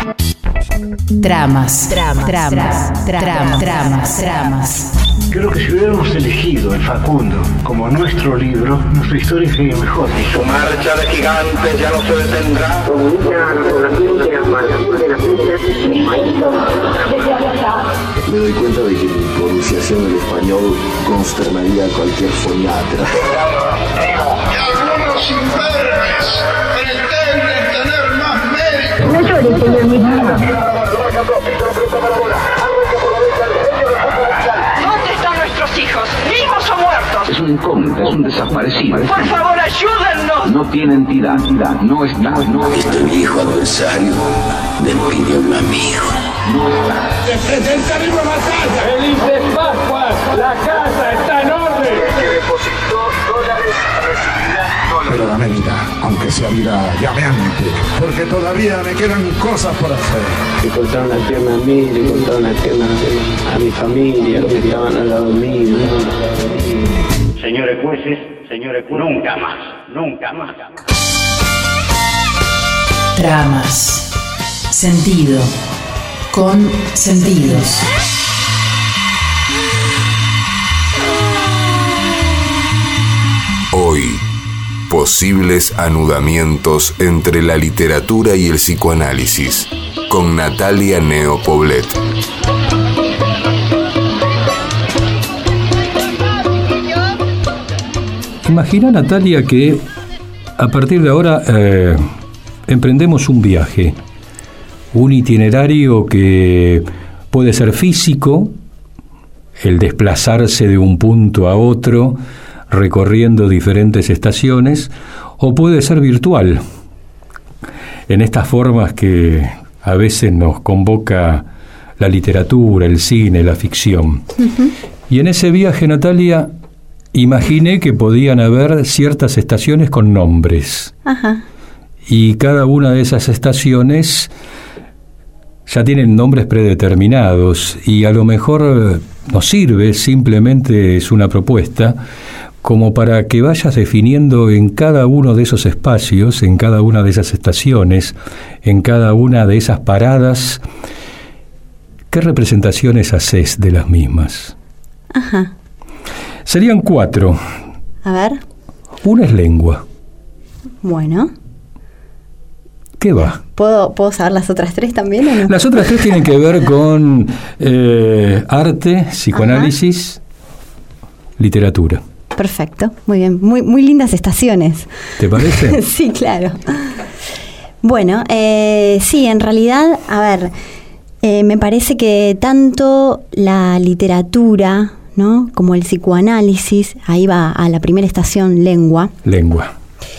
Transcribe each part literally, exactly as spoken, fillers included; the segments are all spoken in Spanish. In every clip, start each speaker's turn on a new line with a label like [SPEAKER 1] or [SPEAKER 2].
[SPEAKER 1] Tramas, tramas, tramas, tramas, tramas, tramas.
[SPEAKER 2] Creo que si hubiéramos elegido el Facundo como nuestro libro, nuestra historia sería mejor.
[SPEAKER 3] Y su marcha de gigantes ya no se detendrá.
[SPEAKER 4] Me doy cuenta de que mi pronunciación del español consternaría a cualquier foniatra.
[SPEAKER 3] Y algunos imberbes pretenden tener más mérito.
[SPEAKER 5] No llores, señor Miguel.
[SPEAKER 6] ¿Dónde están nuestros hijos? ¿Vivos o muertos?
[SPEAKER 7] Es un incógnito, es un desaparecido.
[SPEAKER 6] Por favor, ayúdennos.
[SPEAKER 7] No tiene entidad, no es nada, no es
[SPEAKER 4] Este viejo adversario me pidió un amigo.
[SPEAKER 7] no está.
[SPEAKER 3] Se presenta una batalla.
[SPEAKER 8] ¡Felices Pascuas! ¡La casa está en orden!
[SPEAKER 3] Que depositó dólares recibirá dólares.
[SPEAKER 2] Pero dame vida, aunque sea vida llameante, porque todavía me quedan cosas por hacer.
[SPEAKER 9] Le cortaron la pierna a mí, le cortaron la pierna a mi familia, los que estaban al lado mío.
[SPEAKER 10] Señores jueces, señores jueces, nunca más, nunca más.
[SPEAKER 1] Tramas. Sentido. Con sentidos.
[SPEAKER 11] Hoy, posibles anudamientos entre la literatura y el psicoanálisis, con Natalia Neo Poblet.
[SPEAKER 12] Imagina, Natalia, que a partir de ahora eh, emprendemos un viaje, un itinerario que puede ser físico, el desplazarse de un punto a otro, recorriendo diferentes estaciones, o puede ser virtual, en estas formas que a veces nos convoca la literatura, el cine, la ficción. Uh-huh. Y en ese viaje, Natalia, imaginé que podían haber ciertas estaciones con nombres. Ajá. Y cada una de esas estaciones ya tienen nombres predeterminados, y a lo mejor nos sirve, simplemente es una propuesta, como para que vayas definiendo en cada uno de esos espacios, en cada una de esas estaciones, en cada una de esas paradas, ¿qué representaciones haces de las mismas?
[SPEAKER 13] Ajá.
[SPEAKER 12] Serían cuatro.
[SPEAKER 13] A ver.
[SPEAKER 12] Una es lengua.
[SPEAKER 13] Bueno.
[SPEAKER 12] ¿Qué va?
[SPEAKER 13] ¿Puedo, ¿Puedo saber las otras tres también o no?
[SPEAKER 12] Las otras tres tienen que ver con eh, arte, psicoanálisis, ajá, literatura.
[SPEAKER 13] Perfecto, muy bien. Muy, muy lindas estaciones.
[SPEAKER 12] ¿Te parece?
[SPEAKER 13] Sí, claro. Bueno, eh, sí, en realidad, a ver, eh, me parece que tanto la literatura, ¿no?, como el psicoanálisis, ahí va a la primera estación, lengua.
[SPEAKER 12] Lengua.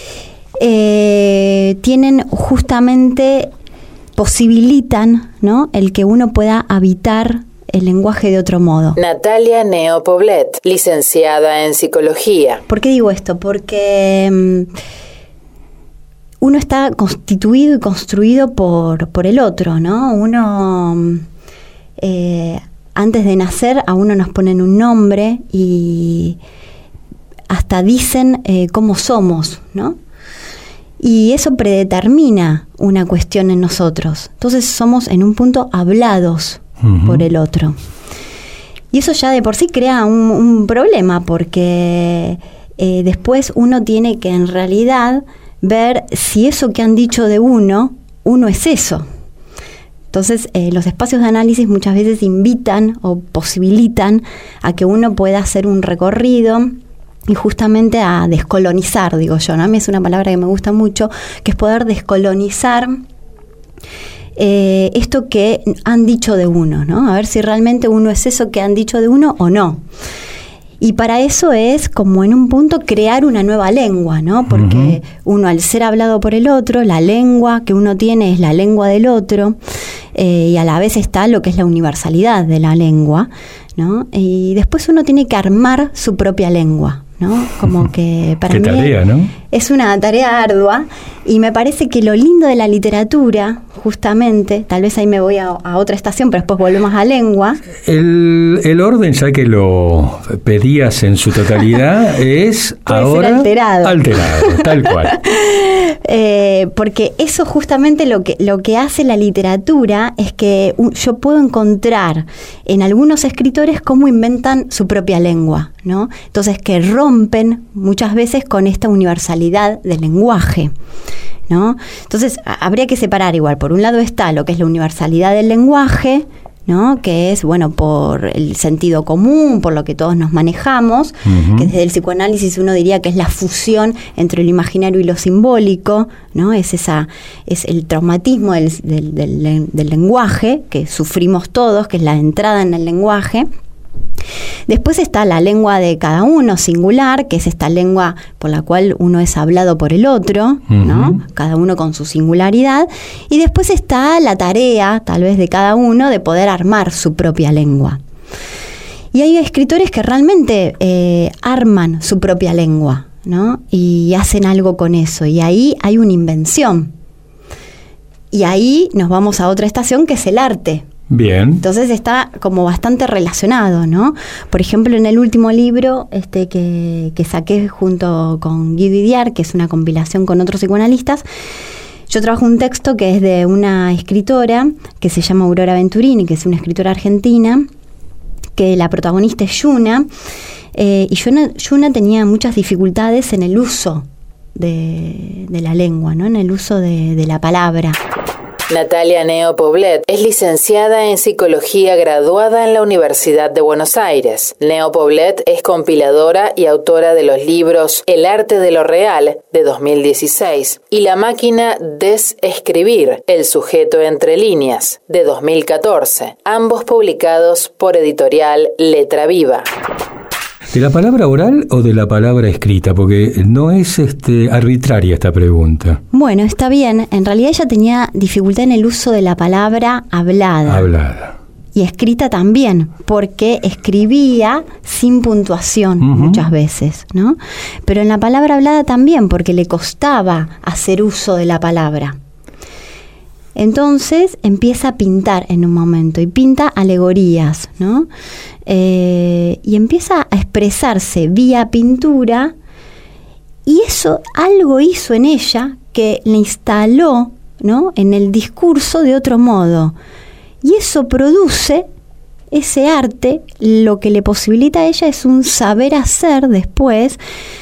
[SPEAKER 13] Eh, tienen justamente, posibilitan, ¿no?, el que uno pueda habitar el lenguaje de otro modo.
[SPEAKER 1] Natalia Neo Poblet, licenciada en psicología.
[SPEAKER 13] ¿Por qué digo esto? Porque um, uno está constituido y construido por, por el otro, ¿no? Uno, eh, antes de nacer, a uno nos ponen un nombre y hasta dicen eh, cómo somos, ¿no? Y eso predetermina una cuestión en nosotros. Entonces somos en un punto hablados uh-huh. por el otro. Y eso ya de por sí crea un, un problema, porque eh, después uno tiene que en realidad ver si eso que han dicho de uno, uno es eso. Entonces eh, los espacios de análisis muchas veces invitan o posibilitan a que uno pueda hacer un recorrido y justamente a descolonizar, digo yo, ¿no? A mí es una palabra que me gusta mucho, que es poder descolonizar eh, esto que han dicho de uno, ¿no? A ver si realmente uno es eso que han dicho de uno o no. Y para eso es, como en un punto, crear una nueva lengua, ¿no? Porque uh-huh. uno, al ser hablado por el otro, la lengua que uno tiene es la lengua del otro, eh, y a la vez está lo que es la universalidad de la lengua, ¿no? Y después uno tiene que armar su propia lengua, ¿no? Como que para
[SPEAKER 12] Qué
[SPEAKER 13] mí
[SPEAKER 12] tarea, ¿no?
[SPEAKER 13] es una tarea ardua y me parece que lo lindo de la literatura, justamente, tal vez ahí me voy a, a otra estación, pero después volvemos a lengua.
[SPEAKER 12] El, el orden, ya que lo pedías en su totalidad, es
[SPEAKER 13] puede
[SPEAKER 12] ahora
[SPEAKER 13] ser alterado.
[SPEAKER 12] Alterado, tal cual.
[SPEAKER 13] Eh, porque eso justamente lo que, lo que hace la literatura es que un, yo puedo encontrar en algunos escritores cómo inventan su propia lengua, ¿no? Entonces, que rompen muchas veces con esta universalidad del lenguaje, ¿no? Entonces, a, habría que separar igual. Por un lado está lo que es la universalidad del lenguaje, ¿no? Que es, bueno, por el sentido común, por lo que todos nos manejamos, uh-huh. que desde el psicoanálisis uno diría que es la fusión entre lo imaginario y lo simbólico, ¿no? Es esa, es el traumatismo del, del, del, del lenguaje que sufrimos todos, que es la entrada en el lenguaje. Después está la lengua de cada uno, singular, que es esta lengua por la cual uno es hablado por el otro, uh-huh. ¿no? Cada uno con su singularidad. Y después está la tarea, tal vez de cada uno, de poder armar su propia lengua. Y hay escritores que realmente eh, arman su propia lengua, ¿no? Y hacen algo con eso. Y ahí hay una invención. Y ahí nos vamos a otra estación, que es el arte.
[SPEAKER 12] Bien.
[SPEAKER 13] Entonces está como bastante relacionado, ¿no? Por ejemplo, en el último libro este que, que saqué junto con Guido Idiar, que es una compilación con otros psicoanalistas, yo trabajo un texto que es de una escritora que se llama Aurora Venturini, que es una escritora argentina, que la protagonista es Yuna, eh, y Yuna, Yuna tenía muchas dificultades en el uso de, de la lengua, ¿no? En el uso de, de la palabra.
[SPEAKER 1] Natalia Neo Poblet es licenciada en Psicología graduada en la Universidad de Buenos Aires. Neo Poblet es compiladora y autora de los libros El arte de lo real, de dos mil dieciséis, y La máquina desescribir, El sujeto entre líneas, de dos mil catorce, ambos publicados por editorial Letra Viva.
[SPEAKER 12] ¿De la palabra oral o de la palabra escrita? Porque no es este, arbitraria esta pregunta.
[SPEAKER 13] Bueno, está bien. En realidad ella tenía dificultad en el uso de la palabra hablada.
[SPEAKER 12] Hablada.
[SPEAKER 13] Y escrita también, porque escribía sin puntuación uh-huh. muchas veces, ¿no? Pero en la palabra hablada también, porque le costaba hacer uso de la palabra. Entonces empieza a pintar en un momento y pinta alegorías, ¿no? Eh, y empieza a expresarse vía pintura, y eso algo hizo en ella que le instaló, ¿no?, en el discurso de otro modo, y eso produce ese arte. Lo que le posibilita a ella es un saber hacer después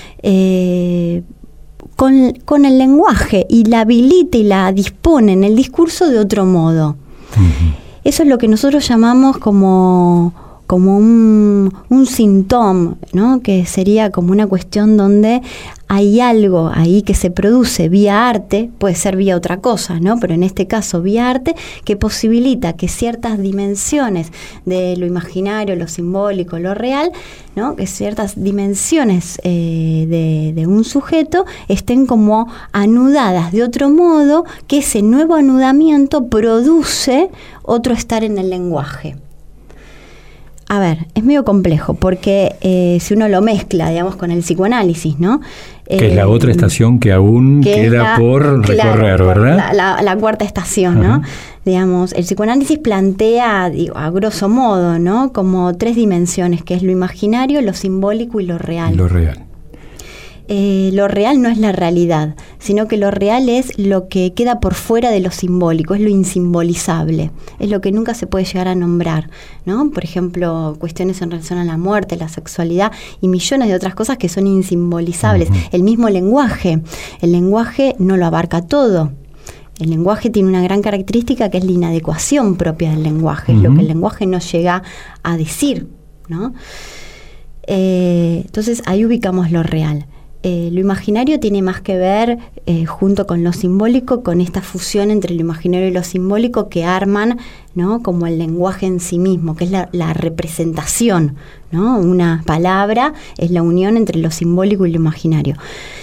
[SPEAKER 13] eh, con, con el lenguaje, y la habilita y la dispone en el discurso de otro modo. Uh-huh. Eso es lo que nosotros llamamos como como un, un síntoma, ¿no? Que sería como una cuestión donde hay algo ahí que se produce vía arte, puede ser vía otra cosa, ¿no? Pero en este caso vía arte, que posibilita que ciertas dimensiones de lo imaginario, lo simbólico, lo real, ¿no?, que ciertas dimensiones eh, de, de un sujeto estén como anudadas de otro modo, que ese nuevo anudamiento produce otro estar en el lenguaje. A ver, es medio complejo, porque eh, si uno lo mezcla, digamos, con el psicoanálisis, ¿no?
[SPEAKER 12] Que eh, es la otra estación que aún que queda la, por recorrer, claro, ¿verdad?
[SPEAKER 13] La, la, la cuarta estación, ¿no? Uh-huh. Digamos, el psicoanálisis plantea, digo, a grosso modo, ¿no?, como tres dimensiones, que es lo imaginario, lo simbólico y lo real.
[SPEAKER 12] Lo real.
[SPEAKER 13] Eh, lo real no es la realidad, sino que lo real es lo que queda por fuera de lo simbólico, es lo insimbolizable, es lo que nunca se puede llegar a nombrar, ¿no? Por ejemplo, cuestiones en relación a la muerte, la sexualidad y millones de otras cosas que son insimbolizables. Uh-huh. El mismo lenguaje, el lenguaje no lo abarca todo. El lenguaje tiene una gran característica, que es la inadecuación propia del lenguaje, uh-huh. es lo que el lenguaje no llega a decir, ¿no? Eh, entonces ahí ubicamos lo real. Eh, lo imaginario tiene más que ver, eh, junto con lo simbólico, con esta fusión entre lo imaginario y lo simbólico que arman, ¿no?, como el lenguaje en sí mismo, que es la, la representación, ¿no? Una palabra es la unión entre lo simbólico y lo imaginario.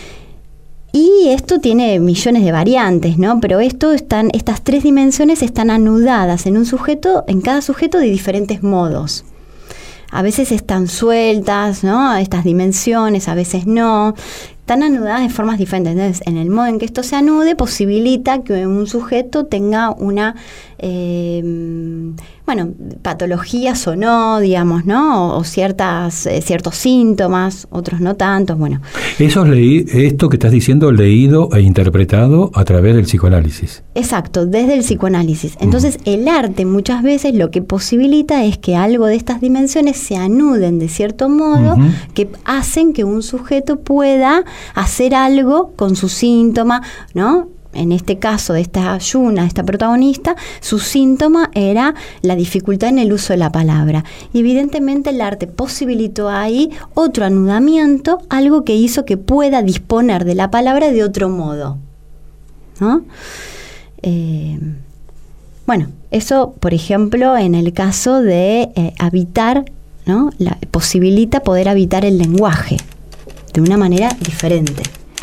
[SPEAKER 13] Y esto tiene millones de variantes, ¿no? Pero esto están, estas tres dimensiones están anudadas en un sujeto, en cada sujeto, de diferentes modos. A veces están sueltas, ¿no?, estas dimensiones, a veces no. están anudadas de formas diferentes. Entonces, en el modo en que esto se anude, posibilita que un sujeto tenga una, eh, bueno, patologías o no, digamos, ¿no? O, o ciertas, eh, ciertos síntomas, otros no tantos, bueno.
[SPEAKER 12] Eso es leí, esto que estás diciendo, leído e interpretado a través del psicoanálisis.
[SPEAKER 13] Exacto, desde el psicoanálisis. Entonces, uh-huh. el arte muchas veces lo que posibilita es que algo de estas dimensiones se anuden de cierto modo, uh-huh. que hacen que un sujeto pueda hacer algo con su síntoma, ¿no? En este caso de esta Yuna, esta protagonista, su síntoma era la dificultad en el uso de la palabra. Y evidentemente el arte posibilitó ahí otro anudamiento, algo que hizo que pueda disponer de la palabra de otro modo, ¿no? Eh, bueno, eso, por ejemplo, en el caso de eh, habitar, ¿no? La, posibilita poder habitar el lenguaje de una manera diferente.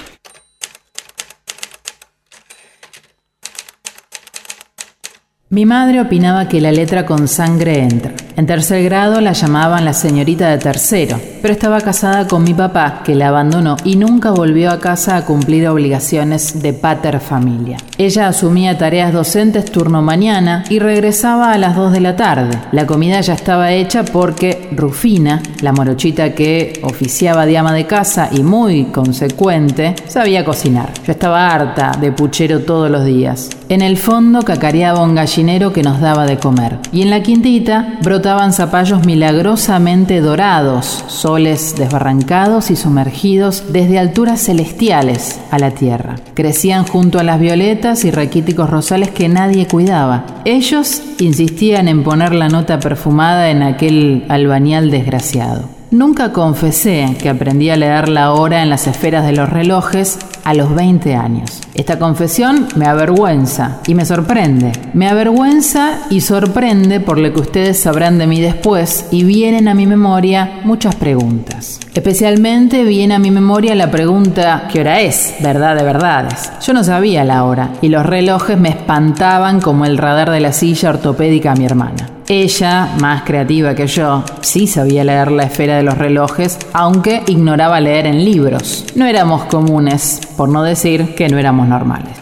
[SPEAKER 1] Mi madre opinaba que la letra con sangre entra. En tercer grado la llamaban la señorita de tercero, pero estaba casada con mi papá, que la abandonó y nunca volvió a casa a cumplir obligaciones de pater familia. Ella asumía tareas docentes turno mañana y regresaba a las dos de la tarde. La comida ya estaba hecha porque Rufina, la morochita que oficiaba de ama de casa y muy consecuente, sabía cocinar. Yo estaba harta de puchero todos los días. En el fondo cacareaba un gallinero que nos daba de comer. Y en la quintita brotaban zapallos milagrosamente dorados, soles desbarrancados y sumergidos desde alturas celestiales a la tierra. Crecían junto a las violetas y raquíticos rosales que nadie cuidaba. Ellos insistían en poner la nota perfumada en aquel albañal desgraciado. Nunca confesé que aprendí a leer la hora en las esferas de los relojes a los veinte años. Esta confesión me avergüenza y me sorprende. Me avergüenza y sorprende por lo que ustedes sabrán de mí después y vienen a mi memoria muchas preguntas. Especialmente viene a mi memoria la pregunta ¿qué hora es? Verdad de verdades. Yo no sabía la hora y los relojes me espantaban como el radar de la silla ortopédica a mi hermana. Ella, más creativa que yo, sí sabía leer la esfera de los relojes, aunque ignoraba leer en libros. No éramos comunes, por no decir que no éramos normales.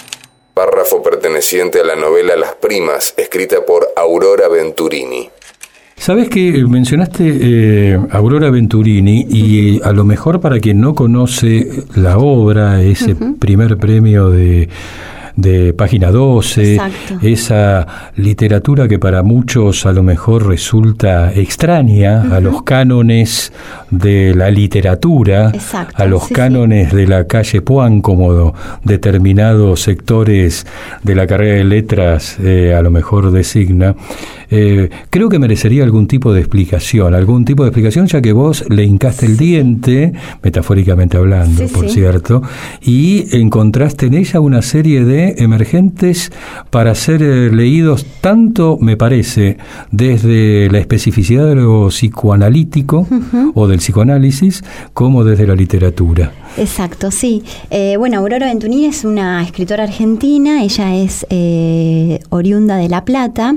[SPEAKER 11] Párrafo perteneciente a la novela Las Primas, escrita por Aurora Venturini.
[SPEAKER 12] Sabes que mencionaste eh, Aurora Venturini y uh-huh. a lo mejor para quien no conoce la obra, ese uh-huh. primer premio de... de Página doce, exacto. Esa literatura que para muchos a lo mejor resulta extraña uh-huh. a los cánones de la literatura, exacto, a los sí, cánones sí. de la calle Puan, como determinados sectores de la carrera de letras eh, a lo mejor designa. Eh, creo que merecería algún tipo de explicación, algún tipo de explicación, ya que vos le hincaste el diente, metafóricamente hablando, sí, por sí. cierto, y encontraste en ella una serie de emergentes para ser eh, leídos tanto, me parece, desde la especificidad de lo psicoanalítico uh-huh. o del psicoanálisis, como desde la literatura.
[SPEAKER 13] Exacto, sí. Eh, bueno, Aurora Venturini es una escritora argentina, ella es eh, oriunda de La Plata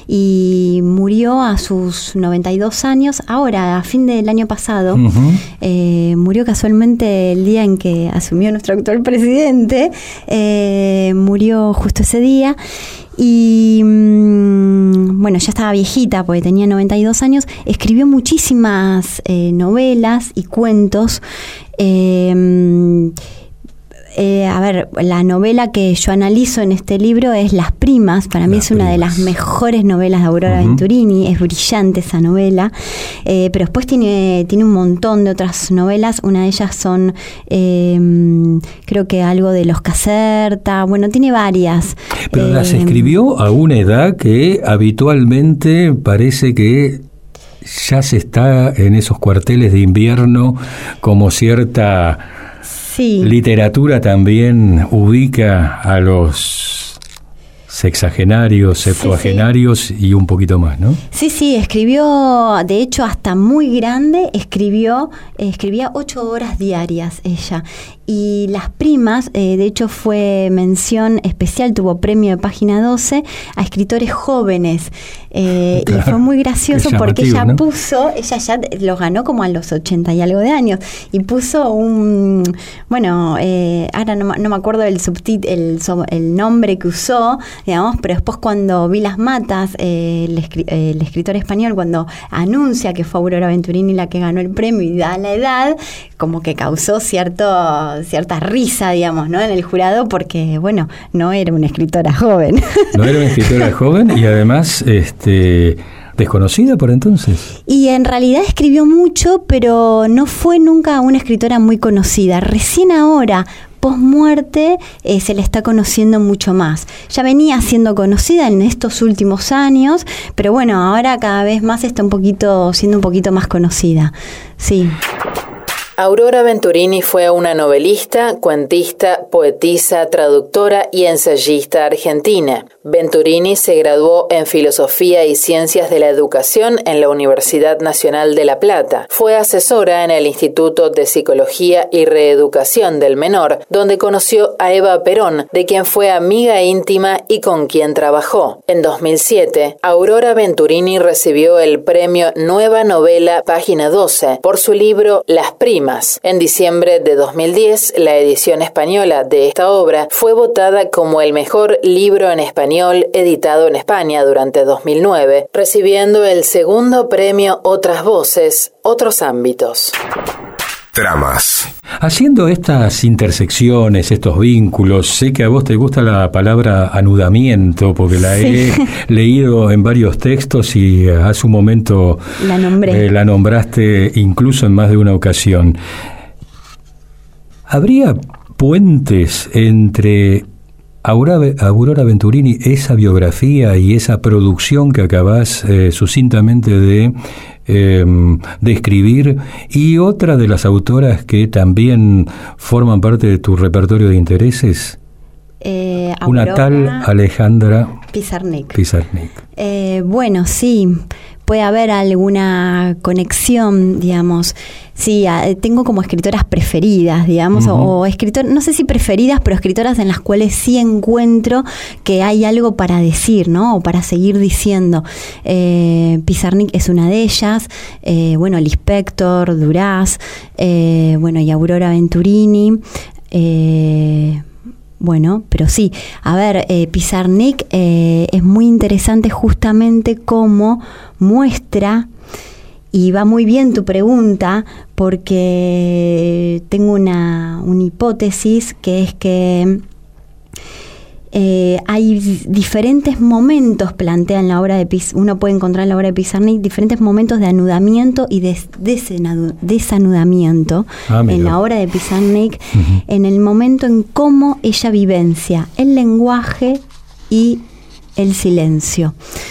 [SPEAKER 13] y murió a sus noventa y dos años, ahora, a fin del año pasado. Uh-huh. Eh, murió casualmente el día en que asumió nuestro actual presidente, eh, murió justo ese día. Y mmm, bueno, ya estaba viejita porque tenía noventa y dos años, escribió muchísimas eh, novelas y cuentos. Eh, eh, a ver, la novela que yo analizo en este libro es Las Primas. Para mí las es una primas. de las mejores novelas de Aurora uh-huh. Venturini. Es brillante esa novela, eh, pero después tiene, tiene un montón de otras novelas. Una de ellas son eh, creo que algo de los Caserta. Bueno, tiene varias.
[SPEAKER 12] Pero
[SPEAKER 13] eh,
[SPEAKER 12] las escribió a una edad que habitualmente parece que ya se está en esos cuarteles de invierno, como cierta sí. literatura también ubica a los sexagenarios, septuagenarios sí, sí. y un poquito más, ¿no?
[SPEAKER 13] Sí, sí, escribió, de hecho, hasta muy grande, escribió, eh, escribía ocho horas diarias ella. Y Las Primas, eh, de hecho, fue mención especial, tuvo premio de Página doce a escritores jóvenes. Eh, claro, y fue muy gracioso porque ella ¿no? puso, ella ya lo ganó como a los ochenta y algo de años, y puso un, bueno, eh, ahora no, no me acuerdo el subtítulo, el, el nombre que usó, digamos, pero después cuando vi las matas, eh, el, escri- eh, el escritor español cuando anuncia que fue Aurora Venturini la que ganó el premio y da la edad, como que causó cierto, cierta risa, digamos, ¿no? En el jurado, porque, bueno, no era una escritora joven.
[SPEAKER 12] No era una escritora joven y además, este, desconocida por entonces.
[SPEAKER 13] Y en realidad escribió mucho, pero no fue nunca una escritora muy conocida. Recién ahora, post muerte, eh, se le está conociendo mucho más. Ya venía siendo conocida en estos últimos años, pero bueno, ahora cada vez más está un poquito, siendo un poquito más conocida. Sí.
[SPEAKER 1] Aurora Venturini fue una novelista, cuentista, poetisa, traductora y ensayista argentina. Venturini se graduó en Filosofía y Ciencias de la Educación en la Universidad Nacional de La Plata. Fue asesora en el Instituto de Psicología y Reeducación del Menor, donde conoció a Eva Perón, de quien fue amiga íntima y con quien trabajó. En dos mil siete, Aurora Venturini recibió el premio Nueva Novela Página doce por su libro Las Primas. En diciembre de dos mil diez, la edición española de esta obra fue votada como el mejor libro en español editado en España durante dos mil nueve, recibiendo el segundo premio Otras Voces, Otros Ámbitos.
[SPEAKER 11] Tramas.
[SPEAKER 12] Haciendo estas intersecciones, estos vínculos, sé que a vos te gusta la palabra anudamiento, porque la sí. he leído en varios textos y hace un momento
[SPEAKER 13] la nombré.
[SPEAKER 12] Eh, la nombraste incluso en más de una ocasión. ¿Habría puentes entre Aurora, Aurora Venturini, esa biografía y esa producción que acabás eh, sucintamente de eh, describir, y otra de las autoras que también forman parte de tu repertorio de intereses?
[SPEAKER 13] Eh,
[SPEAKER 12] Una tal Alejandra
[SPEAKER 13] Pizarnik.
[SPEAKER 12] Pizarnik.
[SPEAKER 13] Eh, bueno, sí, puede haber alguna conexión, digamos. Sí, tengo como escritoras preferidas, digamos, uh-huh. o, o escritoras, no sé si preferidas, pero escritoras en las cuales sí encuentro que hay algo para decir, ¿no? O para seguir diciendo. Eh, Pizarnik es una de ellas, eh, bueno, Lispector, Duras, eh, bueno, y Aurora Venturini, eh, Bueno, pero sí, a ver, eh, Pizarnik eh, es muy interesante justamente cómo muestra, y va muy bien tu pregunta, porque tengo una, una hipótesis que es que eh, hay diferentes momentos, plantea en la obra de Piz, uno puede encontrar en la obra de Pizarnik diferentes momentos de anudamiento y de desanudamiento ah, en la obra de Pizarnik, uh-huh. en el momento en cómo ella vivencia el lenguaje y el silencio.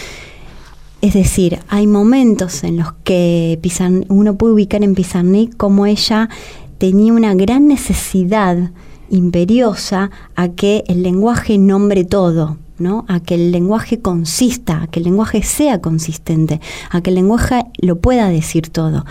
[SPEAKER 13] Es decir, hay momentos en los que Pizarnik, uno puede ubicar en Pizarnik cómo ella tenía una gran necesidad imperiosa a que el lenguaje nombre todo, ¿no? A que el lenguaje consista, a que el lenguaje sea consistente, a que el lenguaje lo pueda decir todo.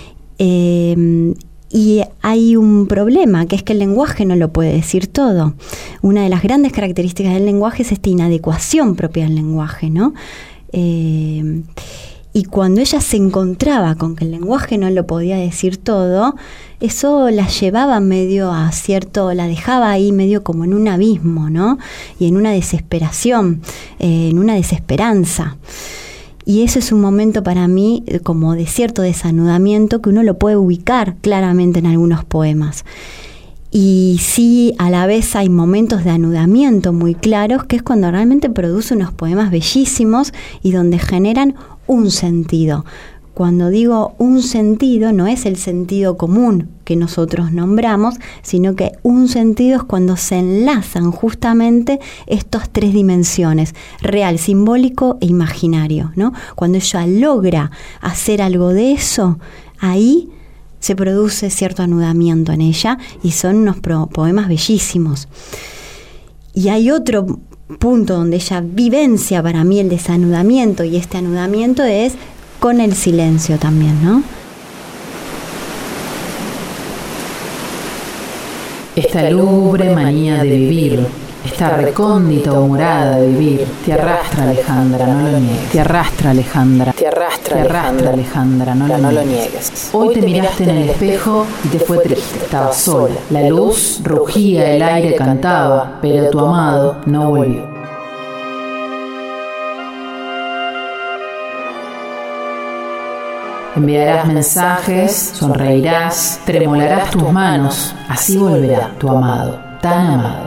[SPEAKER 13] Eh, y hay un problema, que es que el lenguaje no lo puede decir todo. Una de las grandes características del lenguaje es esta inadecuación propia del lenguaje, ¿no? Eh, y cuando ella se encontraba con que el lenguaje no lo podía decir todo, eso la llevaba medio a cierto, la dejaba ahí medio como en un abismo, ¿no? Y en una desesperación, eh, en una desesperanza. Y eso es un momento para mí como de cierto desanudamiento que uno lo puede ubicar claramente en algunos poemas. Y sí, a la vez hay momentos de anudamiento muy claros, que es cuando realmente produce unos poemas bellísimos y donde generan un sentido. Cuando digo un sentido, no es el sentido común que nosotros nombramos, sino que un sentido es cuando se enlazan justamente estas tres dimensiones, real, simbólico e imaginario, ¿no? Cuando ella logra hacer algo de eso, ahí se produce cierto anudamiento en ella y son unos pro- poemas bellísimos. Y hay otro punto donde ella vivencia para mí el desanudamiento, y este anudamiento es con el silencio también, ¿no?
[SPEAKER 1] Esta lúgubre manía de vivir, esta recóndita humorada de vivir, te arrastra, Alejandra, no lo niegues. Te arrastra, Alejandra. Te arrastra, te arrastra, Alejandra, no, no lo niegues. Hoy te miraste en el espejo y te fue triste. Estabas sola. La luz rugía, el aire cantaba, pero tu amado no volvió. Enviarás mensajes, sonreirás, tremolarás tus manos, así volverá tu amado, tan amado.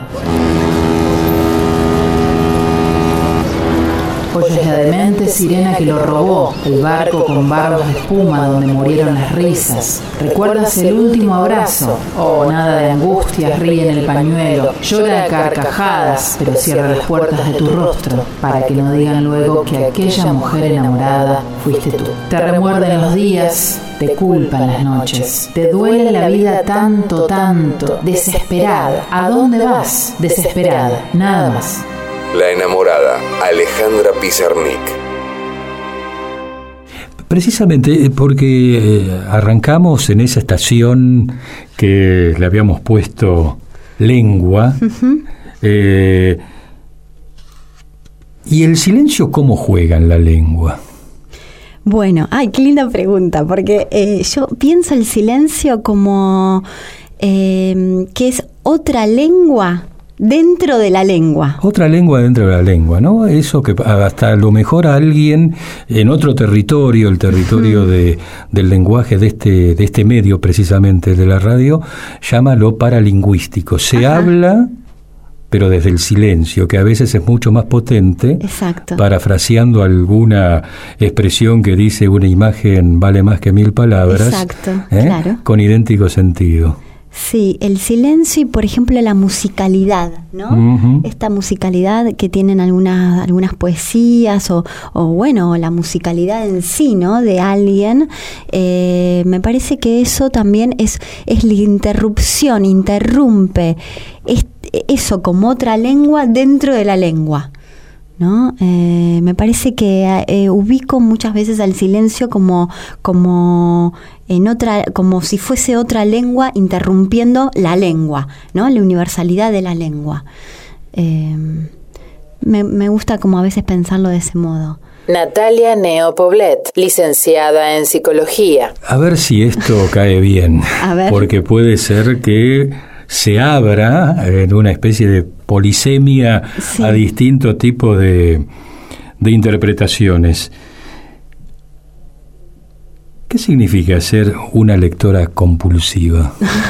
[SPEAKER 1] Oyes la demente sirena que lo robó, el barco con barbos de espuma donde murieron las risas. Recuerdas el último abrazo, oh, nada de angustias, ríe en el pañuelo, llora a carcajadas, pero cierra las puertas de tu rostro, para que no digan luego que aquella mujer enamorada fuiste tú. Te remuerden los días, te culpan las noches, te duele la vida tanto, tanto, desesperada. ¿A dónde vas? Desesperada, nada más.
[SPEAKER 11] La enamorada, Alejandra Pizarnik.
[SPEAKER 12] Precisamente porque arrancamos en esa estación que le habíamos puesto lengua. Uh-huh. eh, ¿Y el silencio cómo juega en la lengua?
[SPEAKER 13] Bueno, ay, qué linda pregunta, porque eh, yo pienso el silencio como eh, que es otra lengua dentro de la lengua.
[SPEAKER 12] Otra lengua dentro de la lengua, ¿no? Eso que hasta a lo mejor a alguien en otro territorio, el territorio uh-huh. de, del lenguaje de este, de este medio precisamente de la radio, llama lo paralingüístico. Se Ajá. habla, pero desde el silencio, que a veces es mucho más potente.
[SPEAKER 13] Exacto.
[SPEAKER 12] Parafraseando alguna expresión que dice una imagen vale más que mil palabras.
[SPEAKER 13] Exacto,
[SPEAKER 12] ¿eh?
[SPEAKER 13] Claro.
[SPEAKER 12] Con idéntico sentido.
[SPEAKER 13] Sí, el silencio y, por ejemplo, la musicalidad, ¿no? Uh-huh. Esta musicalidad que tienen algunas algunas poesías o, o, bueno, la musicalidad en sí, ¿no? De alguien. Eh, me parece que eso también es, es la interrupción, interrumpe. Es, eso como otra lengua dentro de la lengua, ¿no? Eh, me parece que eh, ubico muchas veces al silencio como como en otra, como si fuese otra lengua interrumpiendo la lengua, ¿no? La universalidad de la lengua. Eh, me, me gusta como a veces pensarlo de ese modo.
[SPEAKER 1] Natalia Neo Poblet, licenciada en psicología.
[SPEAKER 12] A ver si esto cae bien,
[SPEAKER 13] a ver.
[SPEAKER 12] Porque puede ser que se abra en una especie de polisemia sí. a distintos tipos de, de interpretaciones. ¿Qué significa ser una lectora compulsiva?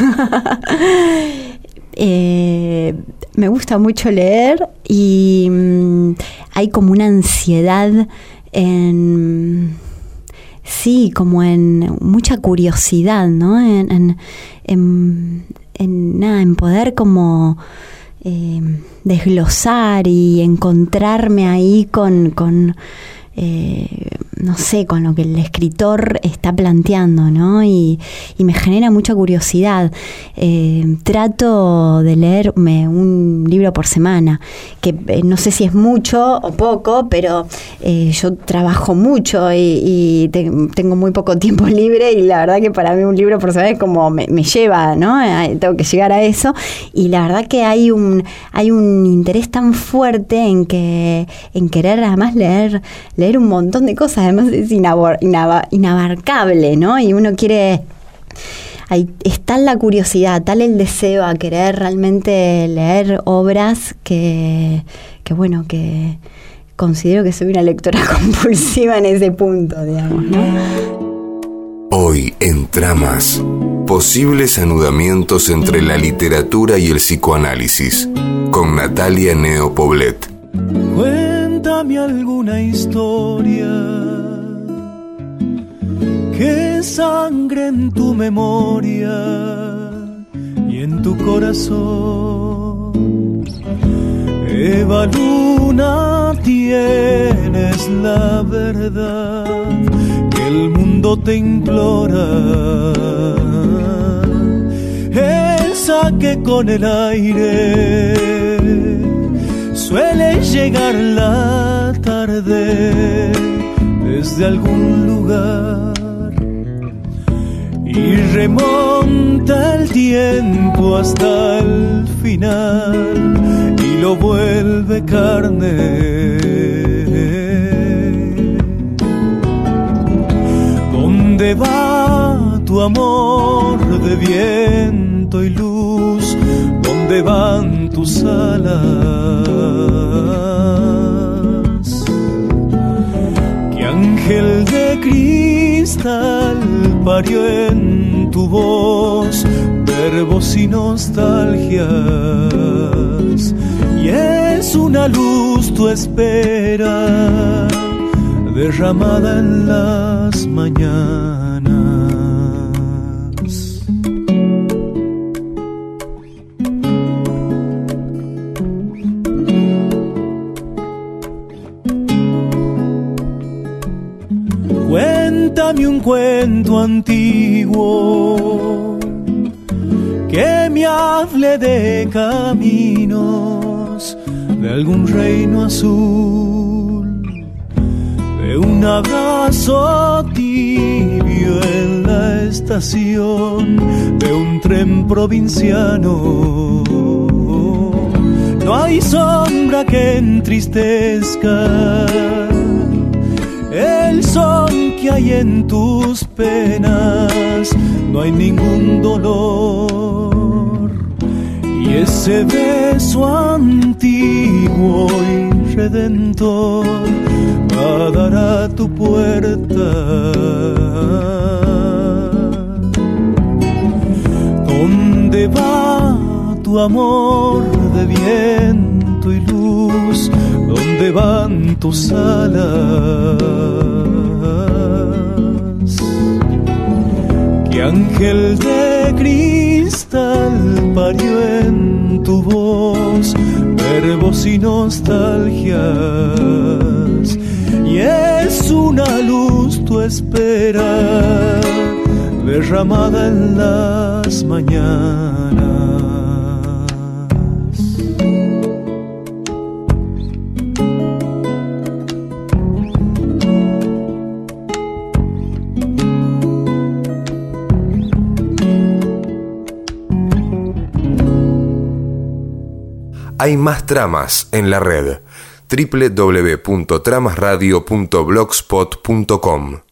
[SPEAKER 13] eh, me gusta mucho leer y mmm, hay como una ansiedad en... Sí, como en mucha curiosidad, ¿no? En... en, en En, nada, en poder como eh, desglosar y encontrarme ahí con, con eh, no sé, con lo que el escritor está planteando, ¿no? Y, y me genera mucha curiosidad. Eh, trato de leerme un libro por semana, que eh, no sé si es mucho o poco, pero eh, yo trabajo mucho y, y te, tengo muy poco tiempo libre y la verdad que para mí un libro por semana es como me, me lleva, ¿no? Eh, tengo que llegar a eso y la verdad que hay un hay un interés tan fuerte en que en querer además leer leer un montón de cosas. Además es inabor, inab, inabarcable, ¿no? Y uno quiere... Hay, es tal la curiosidad, tal el deseo a querer realmente leer obras que, que bueno, que considero que soy una lectora compulsiva en ese punto, digamos, ¿no?
[SPEAKER 11] Hoy en Tramas, posibles anudamientos entre la literatura y el psicoanálisis, con Natalia Neo Poblet.
[SPEAKER 5] Cuéntame alguna historia que sangre en tu memoria y en tu corazón. Eva Luna, tienes la verdad que el mundo te implora. Esa que con el aire suele llegar la tarde desde algún lugar y remonta el tiempo hasta el final y lo vuelve carne. ¿Dónde va tu amor de viento y luz? ¿Dónde van tus alas? ¿Qué ángel de cristal parió en tu voz verbos y nostalgias? Y es una luz tu espera derramada en las mañanas. Cuéntame un cuento antiguo que me hable de caminos, de algún reino azul, de un abrazo tibio en la estación de un tren provinciano. No hay sombra que entristezca el son que hay en tus penas, no hay ningún dolor. Y ese beso antiguo y redentor va a dar a tu puerta. ¿Dónde va tu amor de viento y luz? ¿Dónde van tus alas? ¿Qué ángel de cristal parió en tu voz verbos y nostalgias? Y es una luz tu espera derramada en las mañanas.
[SPEAKER 11] Hay más tramas en la red. doble u doble u doble u punto tramas radio punto blogspot punto com